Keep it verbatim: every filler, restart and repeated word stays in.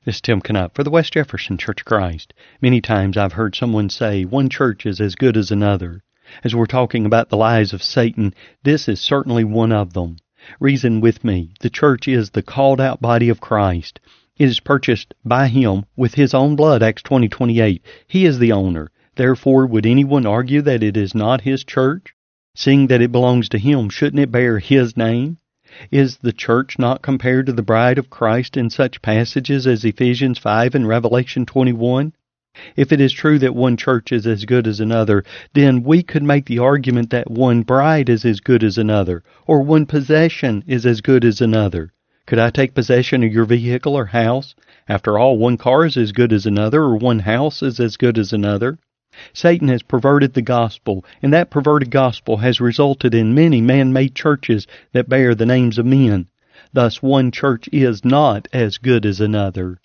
This is Tim Knupp for the West Jefferson Church of Christ. Many times I've heard someone say one church is as good as another. As we're talking about the lies of Satan, this is certainly one of them. Reason with me. The church is the called out body of Christ. It is purchased by Him with His own blood, Acts twenty twenty-eight. He is the owner. Therefore, would anyone argue that it is not His church? Seeing that it belongs to Him, shouldn't it bear His name? Is the church not compared to the bride of Christ in such passages as Ephesians five and Revelation twenty-one? If it is true that one church is as good as another, then we could make the argument that one bride is as good as another, or one possession is as good as another. Could I take possession of your vehicle or house? After all, one car is as good as another, or one house is as good as another. Satan has perverted the gospel, and that perverted gospel has resulted in many man-made churches that bear the names of men. Thus, one church is not as good as another.